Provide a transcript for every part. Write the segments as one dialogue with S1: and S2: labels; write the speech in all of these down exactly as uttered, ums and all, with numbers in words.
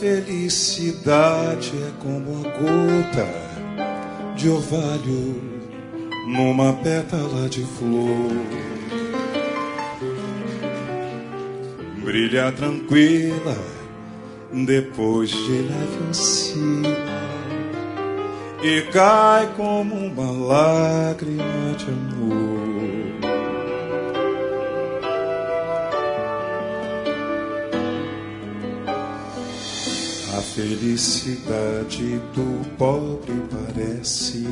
S1: felicidade é como a gota de orvalho numa pétala de flor. Brilha tranquila depois de leve ensino e cai como uma lágrima de amor. A felicidade do pobre parece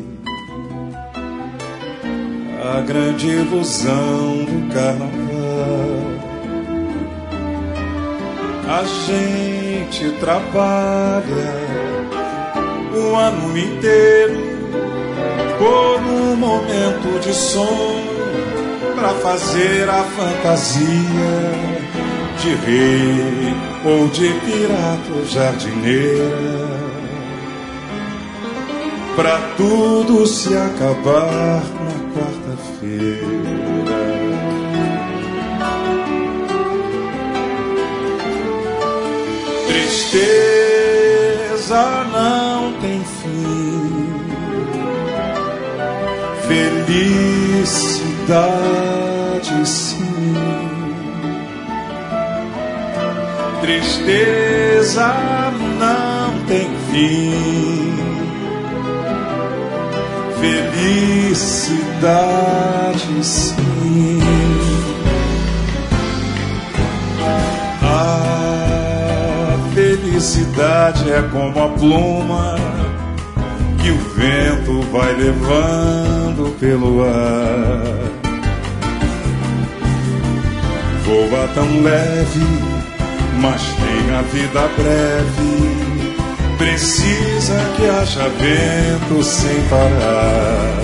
S1: a grande ilusão do carnaval. A gente trabalha o ano inteiro por um momento de sonho, pra fazer a fantasia de rei ou de pirata ou jardineira, pra tudo se acabar na quarta-feira. Tristeza não tem fim, felicidade sim. Tristeza não tem fim, felicidade sim. A felicidade é como a pluma que o vento vai levando pelo ar. Voa tão leve, mas tem a vida breve, precisa que haja vento sem parar.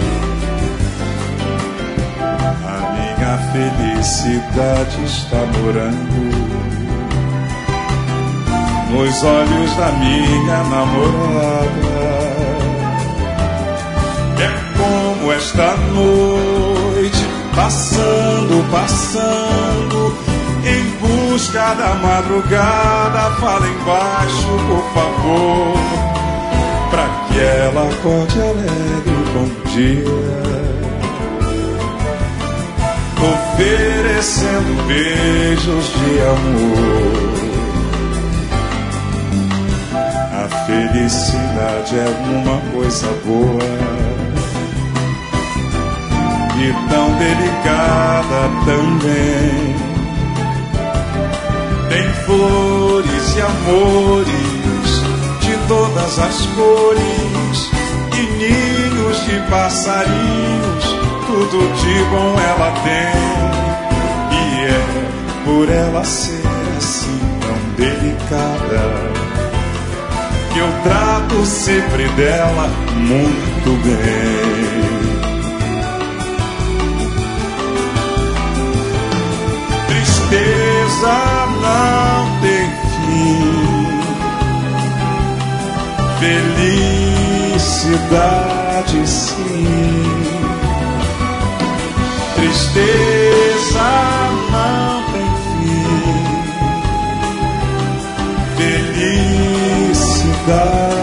S1: A minha felicidade está morando nos olhos da minha namorada. É como esta noite, passando, passando, em busca da madrugada. Fala embaixo, por favor, pra que ela acorde alegre. Bom dia, oferecendo beijos de amor. A felicidade é uma coisa boa e tão delicada também. Tem flores e amores de todas as cores e ninhos de passarinhos, tudo de bom ela tem. E é por ela ser assim tão delicada que eu trato sempre dela muito bem. Tristeza não tem fim, felicidade sim. Tristeza não tem fim, felicidade